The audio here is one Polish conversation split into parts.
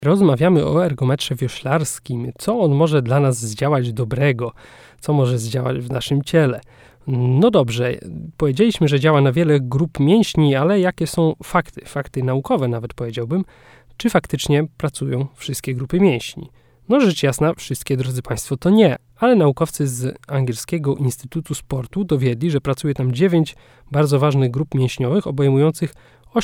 Rozmawiamy o ergometrze wioślarskim. Co on może dla nas zdziałać dobrego? Co może zdziałać w naszym ciele? No dobrze, powiedzieliśmy, że działa na wiele grup mięśni, ale jakie są fakty? Fakty naukowe nawet powiedziałbym. Czy faktycznie pracują wszystkie grupy mięśni? No rzecz jasna, wszystkie, drodzy Państwo, to nie. Ale naukowcy z angielskiego Instytutu Sportu dowiedli, że pracuje tam 9 bardzo ważnych grup mięśniowych obejmujących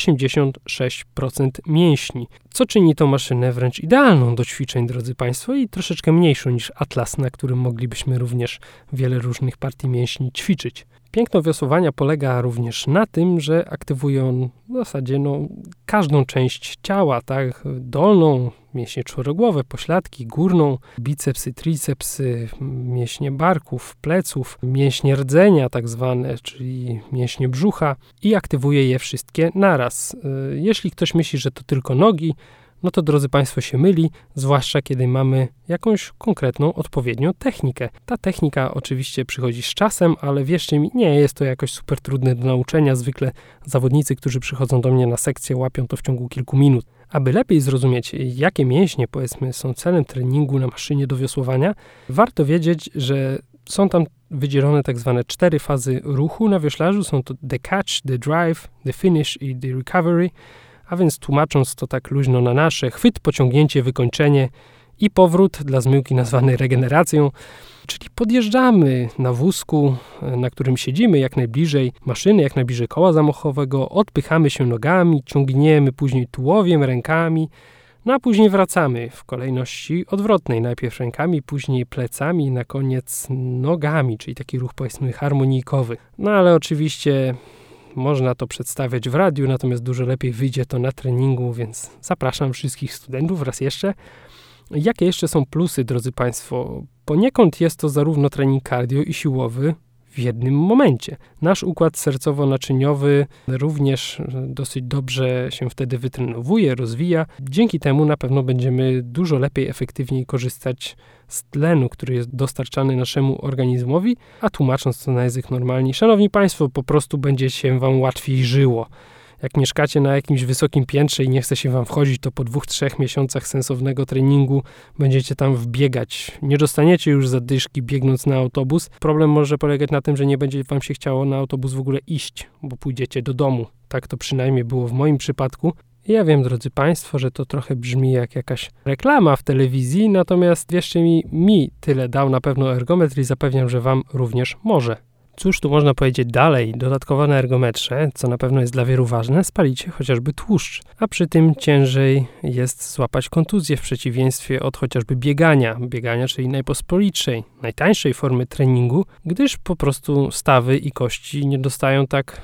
86% mięśni, co czyni tą maszynę wręcz idealną do ćwiczeń, drodzy Państwo, i troszeczkę mniejszą niż Atlas, na którym moglibyśmy również wiele różnych partii mięśni ćwiczyć. Piękno wiosłowania polega również na tym, że aktywuje on w zasadzie każdą część ciała, tak? Dolną, mięśnie czworogłowe, pośladki, górną, bicepsy, tricepsy, mięśnie barków, pleców, mięśnie rdzenia tak zwane, czyli mięśnie brzucha, i aktywuje je wszystkie naraz. Jeśli ktoś myśli, że to tylko nogi, no to, drodzy Państwo, się myli, zwłaszcza kiedy mamy jakąś konkretną, odpowiednią technikę. Ta technika oczywiście przychodzi z czasem, ale wierzcie mi, nie jest to jakoś super trudne do nauczenia. Zwykle zawodnicy, którzy przychodzą do mnie na sekcję, łapią to w ciągu kilku minut. Aby lepiej zrozumieć, jakie mięśnie, powiedzmy, są celem treningu na maszynie do wiosłowania, warto wiedzieć, że są tam wydzielone tak zwane 4 fazy ruchu na wioślarzu. Są to the catch, the drive, the finish i the recovery. A więc tłumacząc to tak luźno na nasze, chwyt, pociągnięcie, wykończenie i powrót, dla zmyłki nazwany regeneracją, czyli podjeżdżamy na wózku, na którym siedzimy, jak najbliżej maszyny, jak najbliżej koła zamachowego, odpychamy się nogami, ciągniemy później tułowiem, rękami, no a później wracamy w kolejności odwrotnej, najpierw rękami, później plecami, na koniec nogami, czyli taki ruch, powiedzmy, harmonijkowy. No ale oczywiście można to przedstawiać w radiu, natomiast dużo lepiej wyjdzie to na treningu, więc zapraszam wszystkich studentów raz jeszcze. Jakie jeszcze są plusy, drodzy Państwo? Poniekąd jest to zarówno trening cardio i siłowy w jednym momencie. Nasz układ sercowo-naczyniowy również dosyć dobrze się wtedy wytrenowuje, rozwija. Dzięki temu na pewno będziemy dużo lepiej, efektywniej korzystać z tlenu, który jest dostarczany naszemu organizmowi, a tłumacząc to na język normalny, szanowni Państwo, po prostu będzie się Wam łatwiej żyło. Jak mieszkacie na jakimś wysokim piętrze i nie chce się Wam wchodzić, to po 2-3 miesiącach sensownego treningu będziecie tam wbiegać. Nie dostaniecie już zadyszki biegnąc na autobus. Problem może polegać na tym, że nie będzie Wam się chciało na autobus w ogóle iść, bo pójdziecie do domu. Tak to przynajmniej było w moim przypadku. Ja wiem, drodzy Państwo, że to trochę brzmi jak jakaś reklama w telewizji, natomiast wierzcie mi tyle dał na pewno ergometr i zapewniam, że Wam również może. Cóż tu można powiedzieć dalej? Dodatkowo na ergometrze, co na pewno jest dla wielu ważne, spalicie chociażby tłuszcz, a przy tym ciężej jest złapać kontuzję w przeciwieństwie od chociażby biegania, czyli najpospolitszej, najtańszej formy treningu, gdyż po prostu stawy i kości nie dostają tak,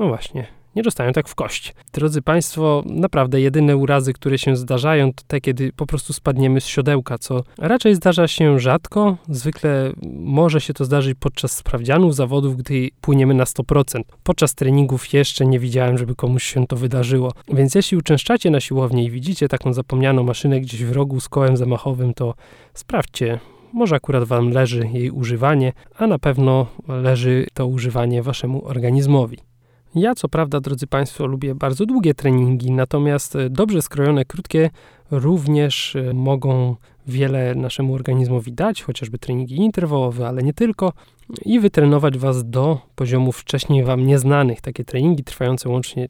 nie dostają tak w kość. Drodzy Państwo, naprawdę jedyne urazy, które się zdarzają, to te, kiedy po prostu spadniemy z siodełka, co raczej zdarza się rzadko. Zwykle może się to zdarzyć podczas sprawdzianów, zawodów, gdy płyniemy na 100%. Podczas treningów jeszcze nie widziałem, żeby komuś się to wydarzyło. Więc jeśli uczęszczacie na siłownię i widzicie taką zapomnianą maszynę gdzieś w rogu z kołem zamachowym, to sprawdźcie. Może akurat Wam leży jej używanie, a na pewno leży to używanie Waszemu organizmowi. Ja, co prawda, drodzy Państwo, lubię bardzo długie treningi, natomiast dobrze skrojone, krótkie również mogą wiele naszemu organizmowi dać, chociażby treningi interwałowe, ale nie tylko, i wytrenować Was do poziomów wcześniej Wam nieznanych. Takie treningi trwające łącznie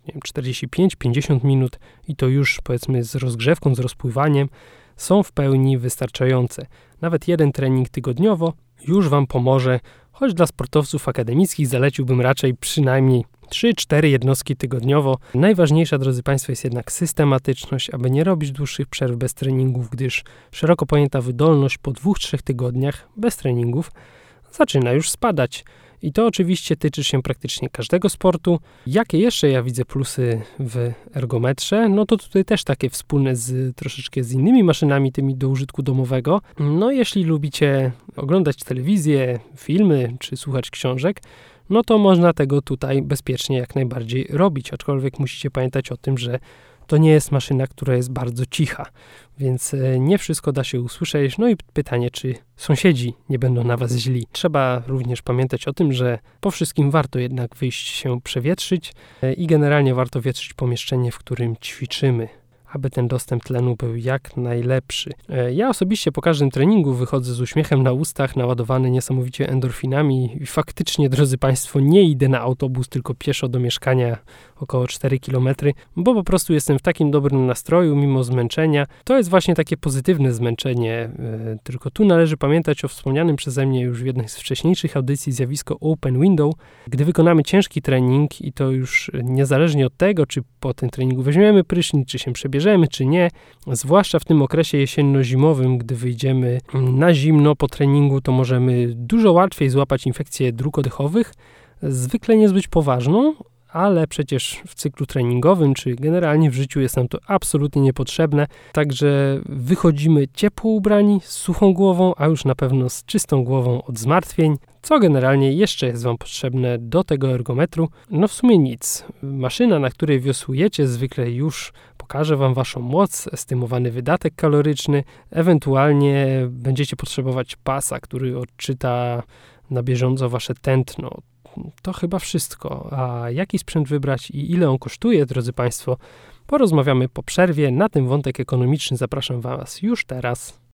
45-50 minut i to już, powiedzmy, z rozgrzewką, z rozpływaniem, są w pełni wystarczające. Nawet jeden trening tygodniowo już Wam pomoże, choć dla sportowców akademickich zaleciłbym raczej przynajmniej 3-4 jednostki tygodniowo. Najważniejsza, drodzy Państwo, jest jednak systematyczność, aby nie robić dłuższych przerw bez treningów, gdyż szeroko pojęta wydolność po 2-3 tygodniach bez treningów zaczyna już spadać. I to oczywiście tyczy się praktycznie każdego sportu. Jakie jeszcze ja widzę plusy w ergometrze? No to tutaj też takie wspólne troszeczkę z innymi maszynami, tymi do użytku domowego. No jeśli lubicie oglądać telewizję, filmy czy słuchać książek, no to można tego tutaj bezpiecznie jak najbardziej robić, aczkolwiek musicie pamiętać o tym, że to nie jest maszyna, która jest bardzo cicha, więc nie wszystko da się usłyszeć. No i pytanie, czy sąsiedzi nie będą na Was źli. Trzeba również pamiętać o tym, że po wszystkim warto jednak wyjść się przewietrzyć i generalnie warto wietrzyć pomieszczenie, w którym ćwiczymy. aby ten dostęp tlenu był jak najlepszy. Ja osobiście po każdym treningu wychodzę z uśmiechem na ustach, naładowany niesamowicie endorfinami i faktycznie, drodzy Państwo, nie idę na autobus, tylko pieszo do mieszkania około 4 km, bo po prostu jestem w takim dobrym nastroju mimo zmęczenia. To jest właśnie takie pozytywne zmęczenie, tylko tu należy pamiętać o wspomnianym przeze mnie już w jednej z wcześniejszych audycji zjawisko open window. Gdy wykonamy ciężki trening i to już niezależnie od tego, czy po tym treningu weźmiemy prysznic, czy się przebierzemy, czy nie, zwłaszcza w tym okresie jesienno-zimowym, gdy wyjdziemy na zimno po treningu, to możemy dużo łatwiej złapać infekcje dróg oddechowych, zwykle niezbyt poważną, ale przecież w cyklu treningowym, czy generalnie w życiu jest nam to absolutnie niepotrzebne. Także wychodzimy ciepło ubrani, z suchą głową, a już na pewno z czystą głową od zmartwień. Co generalnie jeszcze jest Wam potrzebne do tego ergometru? No w sumie nic. Maszyna, na której wiosłujecie, zwykle już pokaże Wam Waszą moc, estymowany wydatek kaloryczny. Ewentualnie będziecie potrzebować pasa, który odczyta na bieżąco Wasze tętno. To chyba wszystko. A jaki sprzęt wybrać i ile on kosztuje, drodzy Państwo, porozmawiamy po przerwie. Na ten wątek ekonomiczny zapraszam Was już teraz.